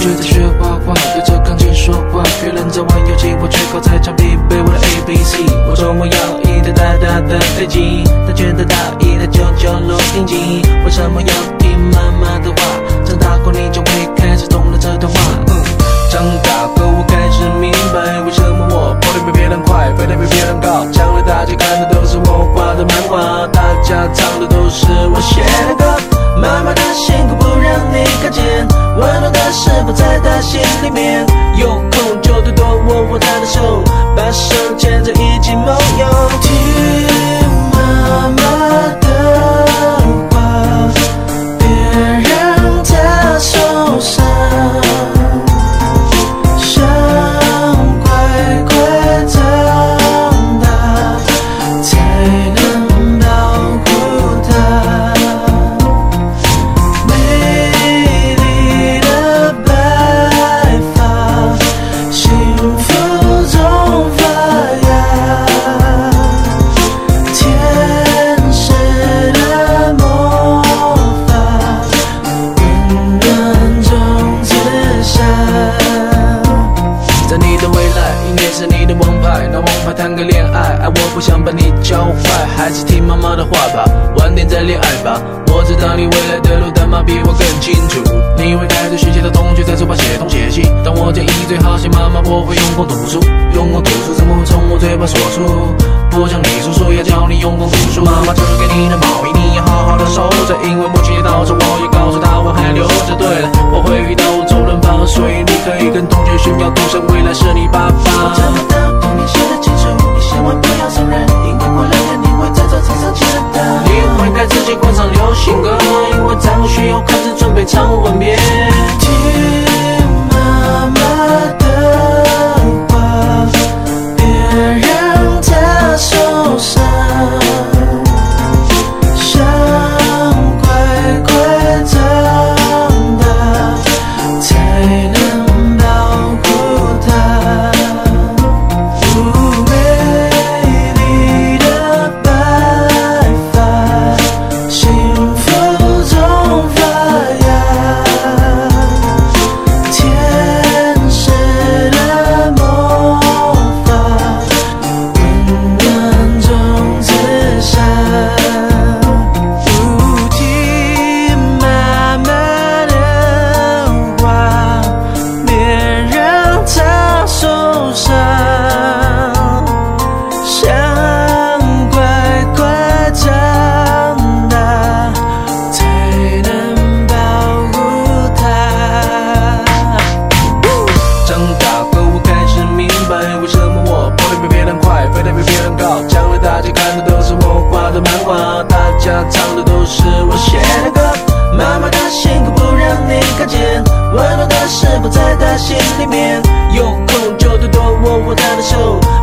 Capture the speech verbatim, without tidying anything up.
却在学画画，对着钢琴说话。别人在玩游戏，我却靠在墙壁背我的 A B C。我说我要一台大大的飞机，他觉得大一台九九六顶级。为什么要听妈妈的话？长大后你就会开始懂了这段话。嗯，长大后我开始明白，为什么我跑得比别人快，飞得比别人高。将来大家看的都是我画的漫画，大家唱的都是我写的歌。妈妈的辛苦不让你看见，温暖的事不在她心里面。有空就多多握握她的手，把手牵着一起梦游。听妈妈的话，别让她受伤，想乖乖长大，才能保护她。美丽的白发，幸福中发芽，天使的魔法，温暖中自下。在你的未来，音乐是你的王牌，拿王牌谈个恋爱，爱我不想把你教坏，还是听妈妈的话吧，晚点再恋爱吧。我知道你未来的路，但妈比我更清楚。你会带着学姐的同学在书包写东写西，当我建议最好写妈妈，我会用功读书，用功读书怎么会从我嘴巴说出？不像你叔叔要教你用功读书，妈妈织给你的毛衣你要好好的收着，因为母亲节到时我也告诉她我还留着。对了，我会遇到周润发，所以你可以跟同学炫耀，赌神未来是你爸爸。我这么大，童年写得清楚，你千万不要承认，因为过两天你会在这场上见到。你会带自己灌上流行歌，因为在我需要开始准备唱吻别。听妈妈的话，别让她受伤，想乖乖长大，才能保护她。美丽的白发，幸福中发芽，天使的魔法，温暖中自下。听妈妈的话，别让她受伤，想乖乖长大，才能保护她。长大后我开始明白，为什么我跑得比别人快，飞得比别人高。将来大家看的都是我画的漫画，大家唱的都是我写的歌。妈妈的辛苦不让你看见，温暖的事不在她心里面。有空就多多握握她的手，